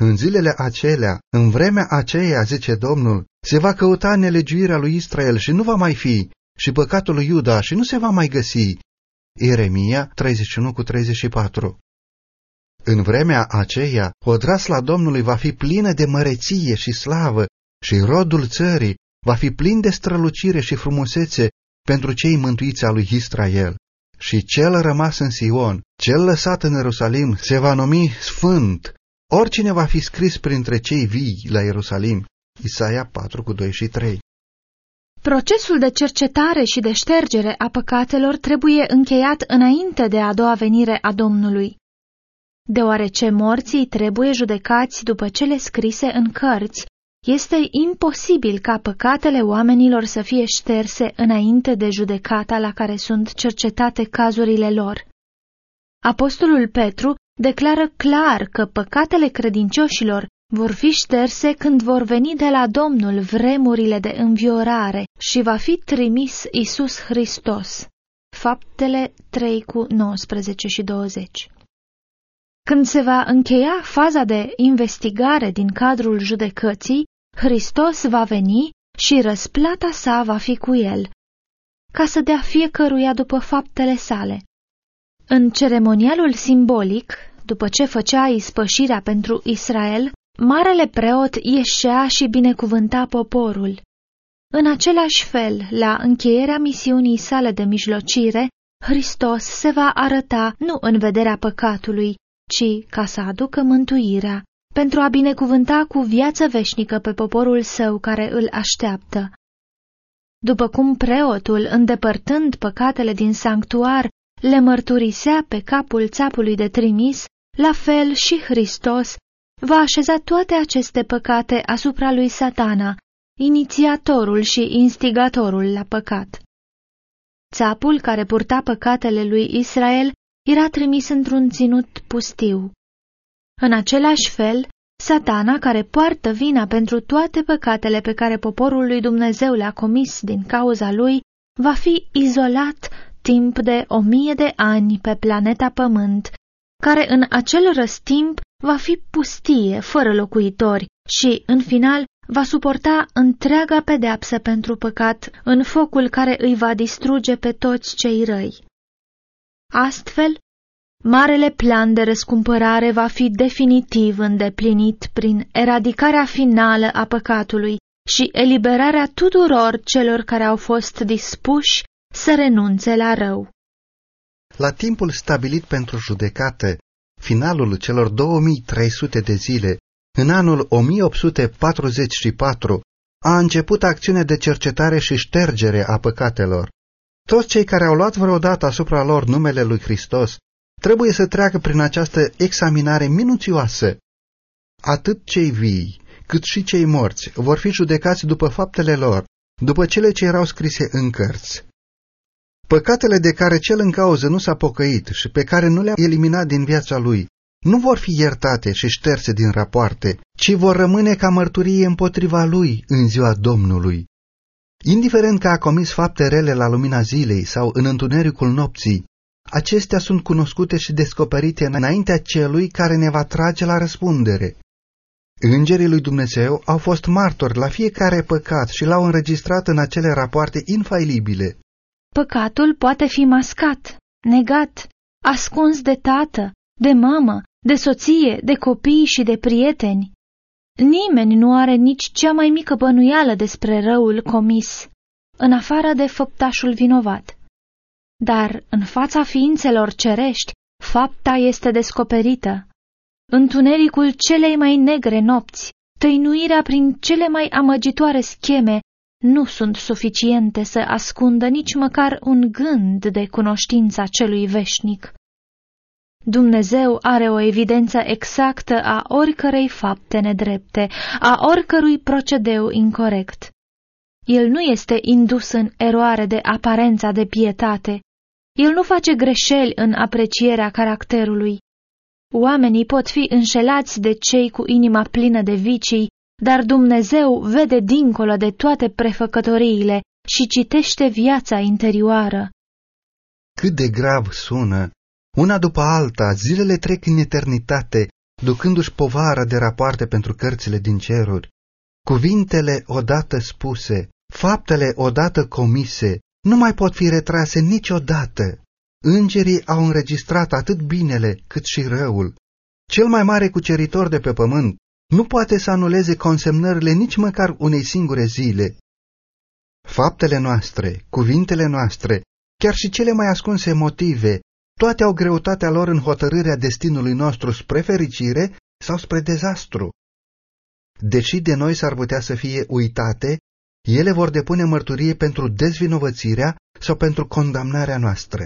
În zilele acelea, în vremea aceea, zice Domnul, se va căuta nelegiuirea lui Israel și nu va mai fi, și păcatul lui Iuda și nu se va mai găsi. Ieremia 31:34. În vremea aceea, odrasla Domnului va fi plină de măreție și slavă și rodul țării va fi plin de strălucire și frumusețe pentru cei mântuiți al lui Israel. Și cel rămas în Sion, cel lăsat în Ierusalim, se va numi Sfânt. Oricine va fi scris printre cei vii la Ierusalim. Isaia 4:2-3. Procesul de cercetare și de ștergere a păcatelor trebuie încheiat înainte de a doua venire a Domnului. Deoarece morții trebuie judecați după cele scrise în cărți, este imposibil ca păcatele oamenilor să fie șterse înainte de judecata la care sunt cercetate cazurile lor. Apostolul Petru declară clar că păcatele credincioșilor vor fi șterse când vor veni de la Domnul vremurile de înviorare și va fi trimis Iisus Hristos. Faptele 3:19-20. Când se va încheia faza de investigare din cadrul judecății, Hristos va veni și răsplata sa va fi cu el, ca să dea fiecăruia după faptele sale. În ceremonialul simbolic, după ce făcea ispășirea pentru Israel, marele preot ieșea și binecuvânta poporul. În același fel, la încheierea misiunii sale de mijlocire, Hristos se va arăta nu în vederea păcatului, ci ca să aducă mântuirea, pentru a binecuvânta cu viață veșnică pe poporul său care îl așteaptă. După cum preotul, îndepărtând păcatele din sanctuar, le mărturisea pe capul țapului de trimis, la fel și Hristos va așeza toate aceste păcate asupra lui Satana, inițiatorul și instigatorul la păcat. Țapul care purta păcatele lui Israel era trimis într-un ținut pustiu. În același fel, Satana, care poartă vina pentru toate păcatele pe care poporul lui Dumnezeu le-a comis din cauza lui, va fi izolat timp de 1000 de ani pe planeta Pământ, care în acel răstimp va fi pustie, fără locuitori și, în final, va suporta întreaga pedeapsă pentru păcat în focul care îi va distruge pe toți cei răi. Astfel, marele plan de răscumpărare va fi definitiv îndeplinit prin eradicarea finală a păcatului și eliberarea tuturor celor care au fost dispuși să renunțe la rău. La timpul stabilit pentru judecată, finalul celor 2300 de zile, în anul 1844, a început acțiunea de cercetare și ștergere a păcatelor. Toți cei care au luat vreodată asupra lor numele lui Hristos trebuie să treacă prin această examinare minuțioasă. Atât cei vii, cât și cei morți vor fi judecați după faptele lor, după cele ce erau scrise în cărți. Păcatele de care cel în cauză nu s-a pocăit și pe care nu le-a eliminat din viața lui nu vor fi iertate și șterse din rapoarte, ci vor rămâne ca mărturie împotriva lui în ziua Domnului. Indiferent că a comis fapte rele la lumina zilei sau în întunericul nopții, acestea sunt cunoscute și descoperite înaintea celui care ne va trage la răspundere. Îngerii lui Dumnezeu au fost martori la fiecare păcat și l-au înregistrat în acele rapoarte infailibile. Păcatul poate fi mascat, negat, ascuns de tată, de mamă, de soție, de copii și de prieteni. Nimeni nu are nici cea mai mică bănuială despre răul comis, în afară de făptașul vinovat. Dar în fața ființelor cerești, fapta este descoperită. Întunericul celei mai negre nopți, tăinuirea prin cele mai amăgitoare scheme, nu sunt suficiente să ascundă nici măcar un gând de cunoștința celui veșnic. Dumnezeu are o evidență exactă a oricărei fapte nedrepte, a oricărui procedeu incorect. El nu este indus în eroare de aparența de pietate. El nu face greșeli în aprecierea caracterului. Oamenii pot fi înșelați de cei cu inima plină de vicii, dar Dumnezeu vede dincolo de toate prefăcătoriile și citește viața interioară. Cât de grav sună! Una după alta, zilele trec în eternitate, ducându-și povara de rapoarte pentru cărțile din ceruri. Cuvintele odată spuse, faptele odată comise, nu mai pot fi retrase niciodată. Îngerii au înregistrat atât binele cât și răul. Cel mai mare cuceritor de pe pământ nu poate să anuleze consemnările nici măcar unei singure zile. Faptele noastre, cuvintele noastre, chiar și cele mai ascunse motive, toate au greutatea lor în hotărârea destinului nostru spre fericire sau spre dezastru. Deși de noi s-ar putea să fie uitate, ele vor depune mărturie pentru dezvinovățirea sau pentru condamnarea noastră.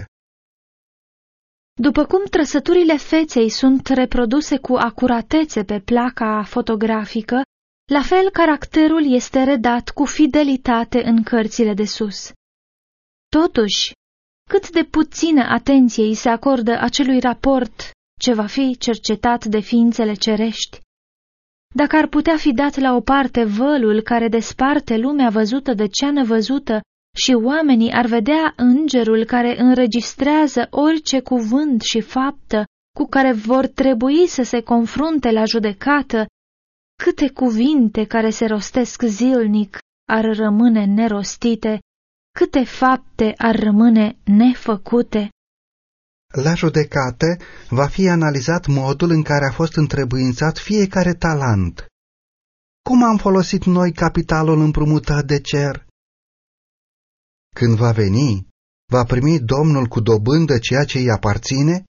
După cum trăsăturile feței sunt reproduse cu acuratețe pe placa fotografică, la fel caracterul este redat cu fidelitate în cărțile de sus. Totuși, cât de puțină atenție îi se acordă acelui raport ce va fi cercetat de ființele cerești. Dacă ar putea fi dat la o parte vălul care desparte lumea văzută de cea nevăzută și oamenii ar vedea îngerul care înregistrează orice cuvânt și faptă cu care vor trebui să se confrunte la judecată, câte cuvinte care se rostesc zilnic ar rămâne nerostite, câte fapte ar rămâne nefăcute. La judecată va fi analizat modul în care a fost întrebuințat fiecare talent. Cum am folosit noi capitalul împrumutat de cer? Când va veni, va primi Domnul cu dobândă ceea ce îi aparține?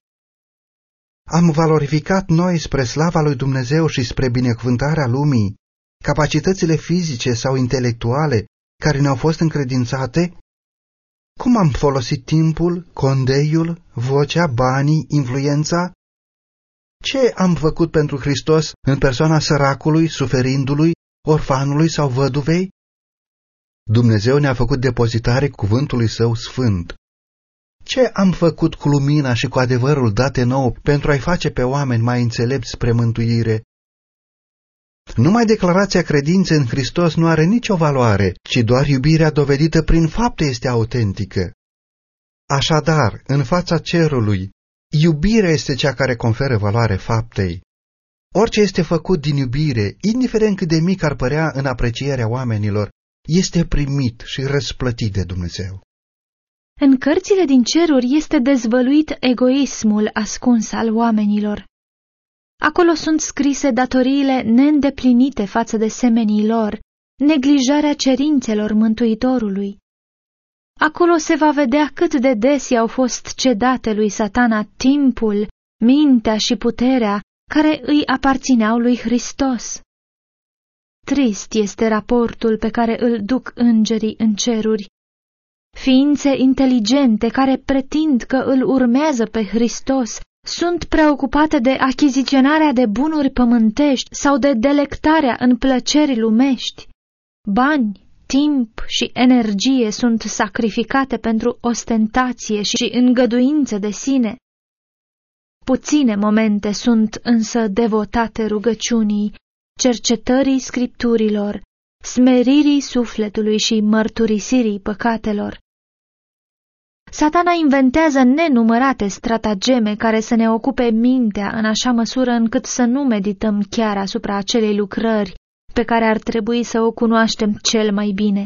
Am valorificat noi spre slava lui Dumnezeu și spre binecuvântarea lumii capacitățile fizice sau intelectuale care ne-au fost încredințate? Cum am folosit timpul, condeiul, vocea, banii, influența? Ce am făcut pentru Hristos în persoana săracului, suferindului, orfanului sau văduvei? Dumnezeu ne-a făcut depozitare cuvântului Său sfânt. Ce am făcut cu lumina și cu adevărul date nouă pentru a-i face pe oameni mai înțelepți spre mântuire? Numai declarația credinței în Hristos nu are nicio valoare, ci doar iubirea dovedită prin fapte este autentică. Așadar, în fața cerului, iubirea este cea care conferă valoare faptei. Orice este făcut din iubire, indiferent cât de mic ar părea în aprecierea oamenilor, este primit și răsplătit de Dumnezeu. În cărțile din ceruri este dezvăluit egoismul ascuns al oamenilor. Acolo sunt scrise datoriile neîndeplinite față de semenii lor, neglijarea cerințelor Mântuitorului. Acolo se va vedea cât de des i-au fost cedate lui Satana timpul, mintea și puterea care îi aparțineau lui Hristos. Trist este raportul pe care îl duc îngerii în ceruri. Ființe inteligente care pretind că îl urmează pe Hristos sunt preocupate de achiziționarea de bunuri pământești sau de delectarea în plăceri lumești. Bani, timp și energie sunt sacrificate pentru ostentație și îngăduință de sine. Puține momente sunt însă devotate rugăciunii, cercetării scripturilor, smeririi sufletului și mărturisirii păcatelor. Satana inventează nenumărate stratageme care să ne ocupe mintea în așa măsură încât să nu medităm chiar asupra acelei lucrări pe care ar trebui să o cunoaștem cel mai bine.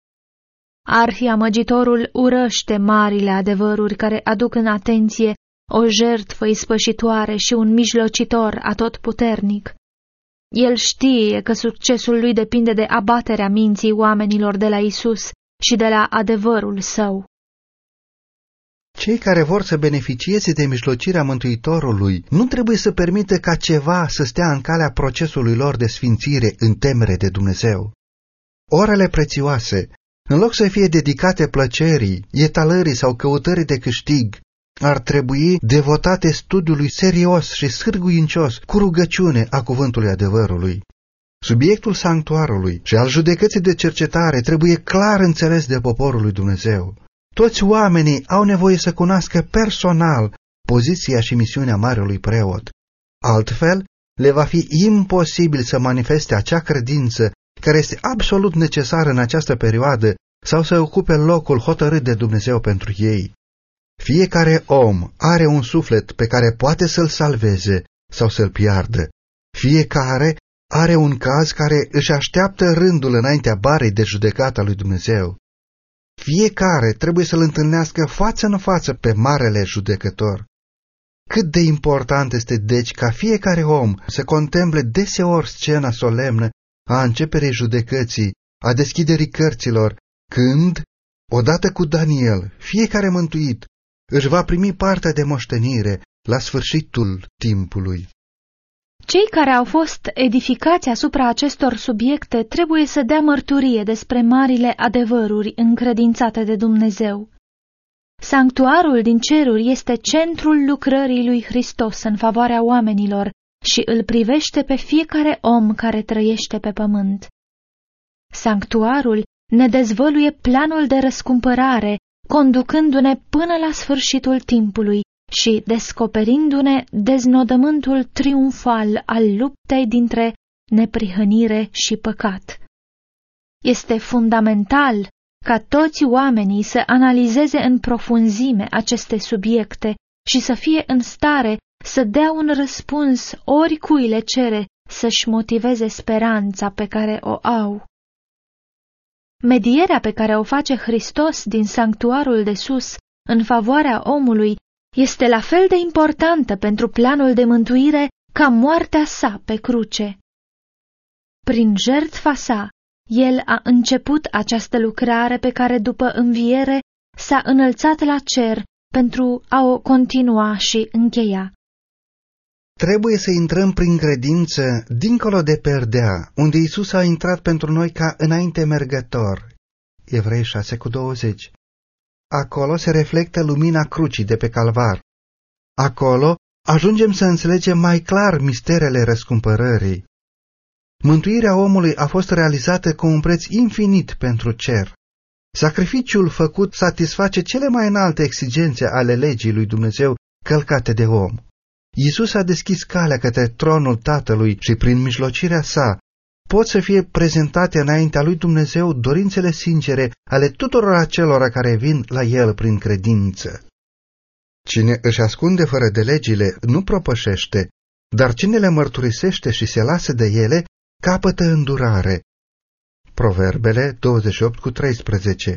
Arhiamăgitorul urăște marile adevăruri care aduc în atenție o jertfă ispășitoare și un mijlocitor atotputernic. El știe că succesul lui depinde de abaterea minții oamenilor de la Isus și de la adevărul său. Cei care vor să beneficieze de mijlocirea Mântuitorului nu trebuie să permită ca ceva să stea în calea procesului lor de sfințire în temere de Dumnezeu. Orele prețioase, în loc să fie dedicate plăcerii, etalării sau căutării de câștig, ar trebui devotate studiului serios și sârguincios cu rugăciune a cuvântului adevărului. Subiectul sanctuarului și al judecății de cercetare trebuie clar înțeles de poporul lui Dumnezeu. Toți oamenii au nevoie să cunoască personal poziția și misiunea marelui preot. Altfel, le va fi imposibil să manifeste acea credință care este absolut necesară în această perioadă sau să ocupe locul hotărât de Dumnezeu pentru ei. Fiecare om are un suflet pe care poate să-l salveze sau să-l piardă, Fiecare are un caz care își așteaptă rândul înaintea barei de judecată a lui Dumnezeu. Fiecare trebuie să-L întâlnească față în față pe Marele Judecător. Cât de important este deci ca fiecare om să contemple deseori scena solemnă a începerii judecății, a deschiderii cărților, când, odată cu Daniel, fiecare mântuit își va primi partea de moștenire la sfârșitul timpului. Cei care au fost edificați asupra acestor subiecte trebuie să dea mărturie despre marile adevăruri încredințate de Dumnezeu. Sanctuarul din ceruri este centrul lucrării lui Hristos în favoarea oamenilor și îl privește pe fiecare om care trăiește pe pământ. Sanctuarul ne dezvăluie planul de răscumpărare, conducându-ne până la sfârșitul timpului și descoperindu-ne deznodământul triumfal al luptei dintre neprihănire și păcat. Este fundamental ca toți oamenii să analizeze în profunzime aceste subiecte și să fie în stare să dea un răspuns oricui le cere să-și motiveze speranța pe care o au. Medierea pe care o face Hristos din sanctuarul de sus în favoarea omului este la fel de importantă pentru planul de mântuire ca moartea sa pe cruce. Prin jertfa sa, el a început această lucrare pe care după înviere s-a înălțat la cer pentru a o continua și încheia. Trebuie să intrăm prin credință dincolo de perdea, unde Iisus a intrat pentru noi ca înainte mergător. Evrei 6:20. Acolo se reflectă lumina crucii de pe Calvar. Acolo ajungem să înțelegem mai clar misterele răscumpărării. Mântuirea omului a fost realizată cu un preț infinit pentru cer. Sacrificiul făcut satisface cele mai înalte exigențe ale legii lui Dumnezeu călcate de om. Iisus a deschis calea către tronul Tatălui și prin mijlocirea sa pot să fie prezentate înaintea lui Dumnezeu dorințele sincere ale tuturor acelora care vin la El prin credință. Cine își ascunde fără de legile nu propășește, dar cine le mărturisește și se lasă de ele, capătă îndurare. Proverbele 28:13.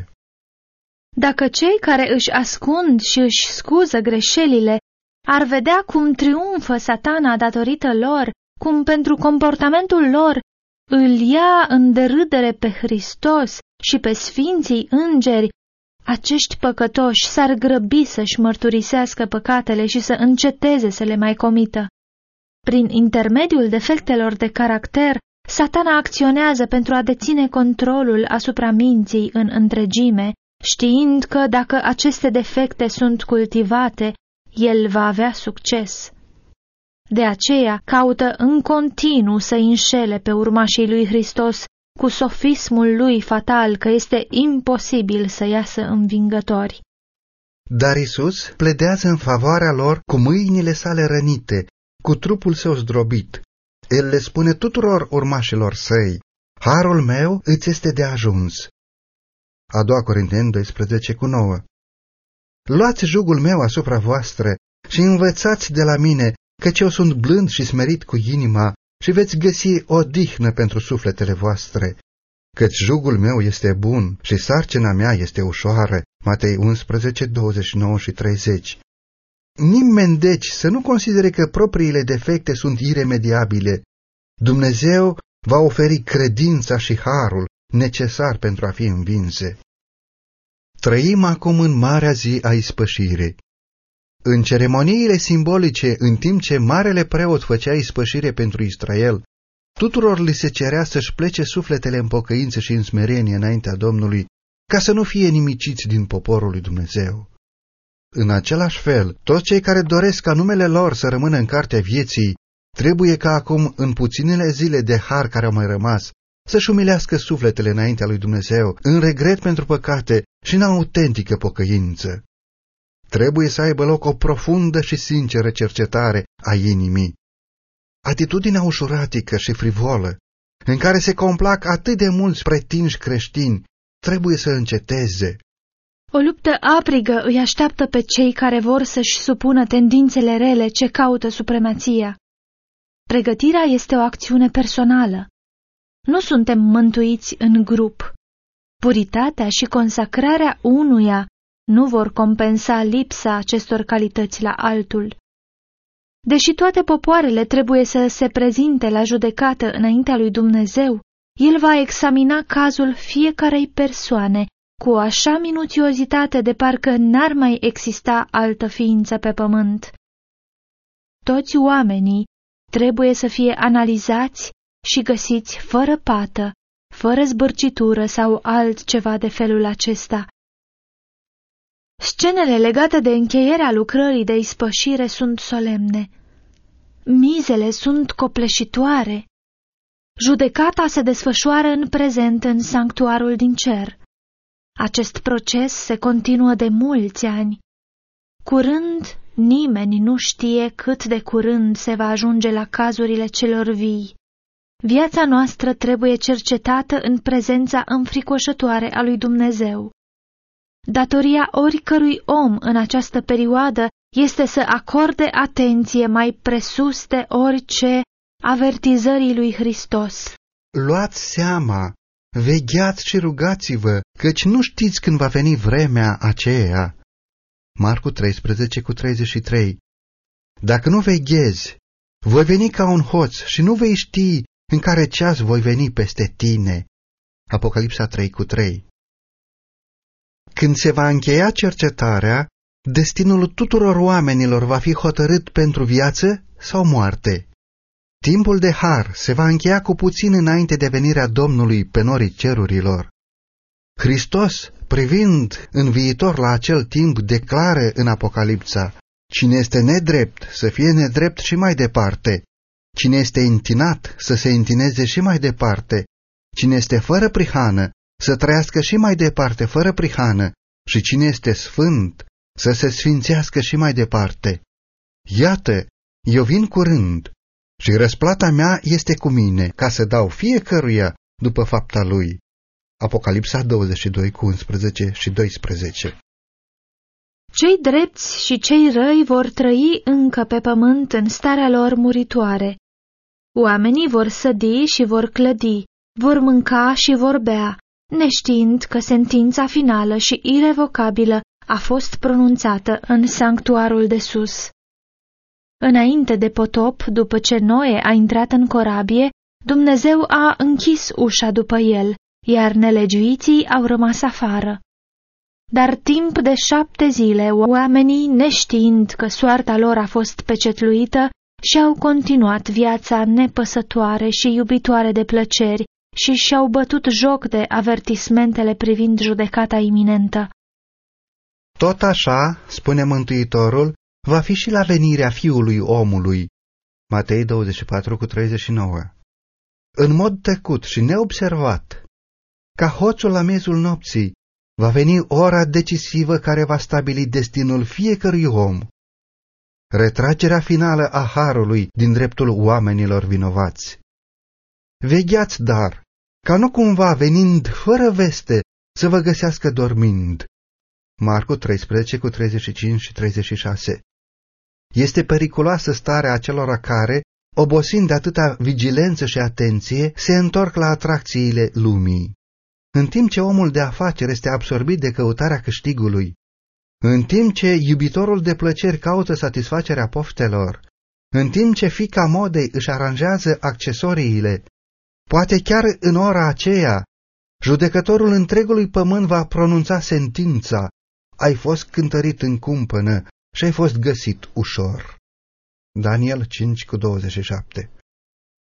Dacă cei care își ascund și își scuză greșelile ar vedea cum triumfă Satana datorită lor, cum pentru comportamentul lor îl ia în derâdere pe Hristos și pe sfinții îngeri, acești păcătoși s-ar grăbi să-și mărturisească păcatele și să înceteze să le mai comită. Prin intermediul defectelor de caracter, Satana acționează pentru a deține controlul asupra minții în întregime, știind că dacă aceste defecte sunt cultivate, el va avea succes. De aceea caută în continuu să înșele pe urmașii lui Hristos cu sofismul lui fatal că este imposibil să iasă învingători. Dar Iisus pledează în favoarea lor cu mâinile sale rănite, cu trupul său zdrobit. El le spune tuturor urmașilor săi: harul meu îți este de ajuns. A 2 Corinteni 12:9. Luați jugul meu asupra voastră și învățați de la mine, căci eu sunt blând și smerit cu inima, și veți găsi odihnă pentru sufletele voastre. Căci jugul meu este bun și sarcina mea este ușoară. Matei 11:29-30. Nimeni deci să nu considere că propriile defecte sunt iremediabile. Dumnezeu va oferi credința și harul necesar pentru a fi învinse. Trăim acum în marea zi a ispășirii. În ceremoniile simbolice, în timp ce marele preot făcea ispășire pentru Israel, tuturor li se cerea să-și plece sufletele în pocăință și în smerenie înaintea Domnului, ca să nu fie nimiciți din poporul lui Dumnezeu. În același fel, toți cei care doresc ca numele lor să rămână în cartea vieții, trebuie ca acum, în puținele zile de har care au mai rămas, să-și umilească sufletele înaintea lui Dumnezeu, în regret pentru păcate și în autentică pocăință. Trebuie să aibă loc o profundă și sinceră cercetare a inimii. Atitudinea ușuratică și frivolă, în care se complac atât de mulți pretinși creștini, trebuie să înceteze. O luptă aprigă îi așteaptă pe cei care vor să-și supună tendințele rele ce caută supremația. Pregătirea este o acțiune personală. Nu suntem mântuiți în grup. Puritatea și consacrarea unuia nu vor compensa lipsa acestor calități la altul. Deși toate popoarele trebuie să se prezinte la judecată înaintea lui Dumnezeu, El va examina cazul fiecarei persoane cu așa minuțiozitate de parcă n-ar mai exista altă ființă pe pământ. Toți oamenii trebuie să fie analizați și găsiți fără pată, fără zbârcitură sau altceva de felul acesta. Scenele legate de încheierea lucrării de ispășire sunt solemne. Mizele sunt copleșitoare. Judecata se desfășoară în prezent în sanctuarul din cer. Acest proces se continuă de mulți ani. Curând, nimeni nu știe cât de curând se va ajunge la cazurile celor vii. Viața noastră trebuie cercetată în prezența înfricoșătoare a lui Dumnezeu. Datoria oricărui om în această perioadă este să acorde atenție mai presus de orice avertizării lui Hristos. Luați seama, vegheați și rugați-vă, căci nu știți când va veni vremea aceea. Marcu 13:33. Dacă nu veghezi, voi veni ca un hoț și nu vei ști în care ceas voi veni peste tine. Apocalipsa 3:3. Când se va încheia cercetarea, destinul tuturor oamenilor va fi hotărât pentru viață sau moarte. Timpul de har se va încheia cu puțin înainte de venirea Domnului pe norii cerurilor. Hristos, privind în viitor la acel timp, declară în Apocalipsa: cine este nedrept să fie nedrept și mai departe, cine este întinat să se întineze și mai departe, cine este fără prihană să trăiască și mai departe fără prihană și cine este sfânt să se sfințească și mai departe. Iată, eu vin curând și răsplata mea este cu mine, ca să dau fiecăruia după fapta lui. Apocalipsa 22:11 și 12. Cei drepți și cei răi vor trăi încă pe pământ în starea lor muritoare. Oamenii vor sădi și vor clădi, vor mânca și vor bea, neștiind că sentința finală și irevocabilă a fost pronunțată în sanctuarul de sus. Înainte de potop, după ce Noe a intrat în corabie, Dumnezeu a închis ușa după el, iar nelegiuiții au rămas afară. Dar timp de 7 zile, oamenii, neștiind că soarta lor a fost pecetluită, și-au continuat viața nepăsătoare și iubitoare de plăceri și și-au bătut joc de avertismentele privind judecata iminentă. Tot așa, spune Mântuitorul, va fi și la venirea Fiului Omului. Matei 24:39. În mod tăcut și neobservat, ca hoțul la miezul nopții, va veni ora decisivă care va stabili destinul fiecărui om. Retragerea finală a harului din dreptul oamenilor vinovați. Vegheați, dar, ca nu cumva venind fără veste să vă găsească dormind. Marcu 13:35 și 36. Este periculoasă starea acelora care, obosind de atâta vigilență și atenție, se întorc la atracțiile lumii. În timp ce omul de afaceri este absorbit de căutarea câștigului, în timp ce iubitorul de plăceri caută satisfacerea poftelor, în timp ce fiica modei își aranjează accesoriile, poate chiar în ora aceea, judecătorul întregului pământ va pronunța sentința: ai fost cântărit în cumpănă și ai fost găsit ușor. Daniel 5:27.